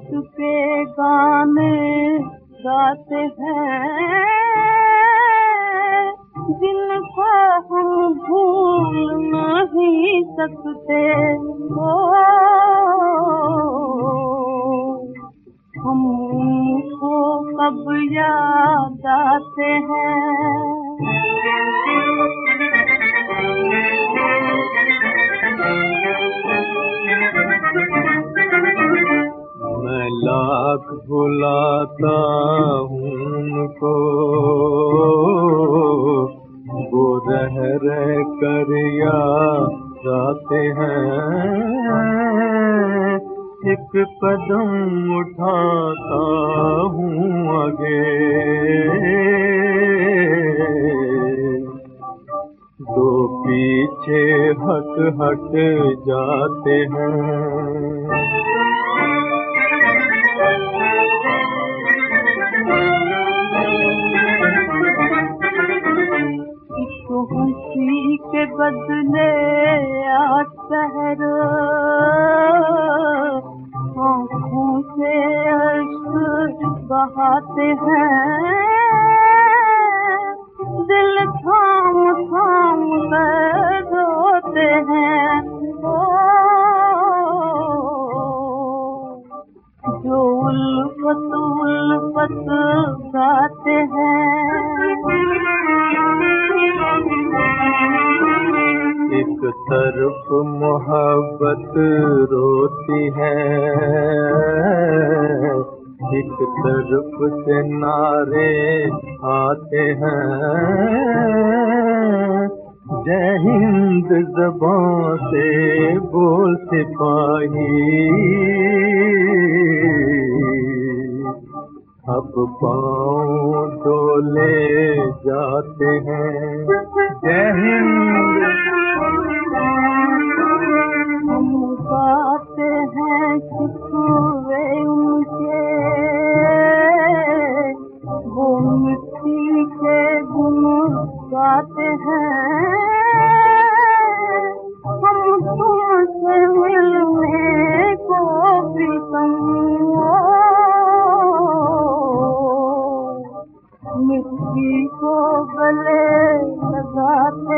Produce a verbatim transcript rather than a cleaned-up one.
इश्क के गाने गाते हैं जिनको हम भूल नहीं सकते हो, हम उनको कब याद आते हैं। मैं लाख भुलाता हूँ उनको, वो रह रह कर याद आते हैं। एक कदम उठाता हूँ आगे, दो पीछे हट हट जाते हैं। खुशी के बदले आज शहर आँखों से अश्क बहाते हैं, दिल थाम थाम कर रोते हैं। ओ, जो उल्फत उल्फत गाते हैं। एक तरफ मोहब्बत रोती है, एक तरफ से नारे आते हैं। जय हिंद ज़बां से बोल सिपाही, अब पाँव डोले जाते हैं। जय हिंद। हम गाते हैं शिकवे उनके, वो मिट्टी के गुण गाते हैं। हम तुमसे मिलने को प्रीतम मिट्टी को गले लगाते